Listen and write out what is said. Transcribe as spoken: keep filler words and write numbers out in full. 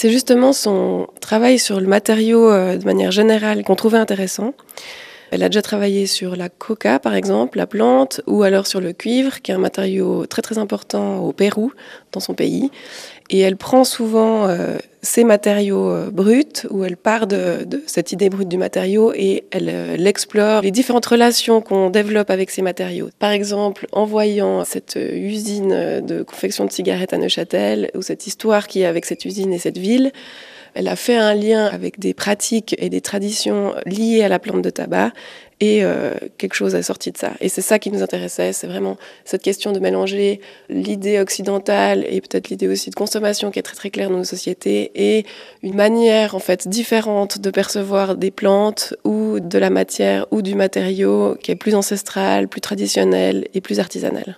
c'est justement son travail sur le matériau, heu, de manière générale qu'on trouvait intéressant. Elle a déjà travaillé sur la coca, par exemple, la plante, ou alors sur le cuivre, qui est un matériau très, très important au Pérou, dans son pays. Et elle prend souvent, heu, ces matériaux, heu, bruts, où elle part de de cette idée brute du matériau et elle, heu, elle explore les différentes relations qu'on développe avec ces matériaux. Par exemple, en voyant cette, heu, usine, heu, de confection de cigarettes à Neuchâtel, ou cette histoire qu'il y a avec cette usine et cette ville, elle a fait un lien avec des pratiques et des traditions liées à la plante de tabac et heu, quelque chose est sorti de ça. Et c'est ça qui nous intéressait, c'est vraiment cette question de mélanger l'idée occidentale et peut-être l'idée aussi de consommation qui est très, très claire dans nos sociétés et une manière en fait différente de percevoir des plantes ou de la matière ou du matériau qui est plus ancestrale, plus traditionnelle et plus artisanale.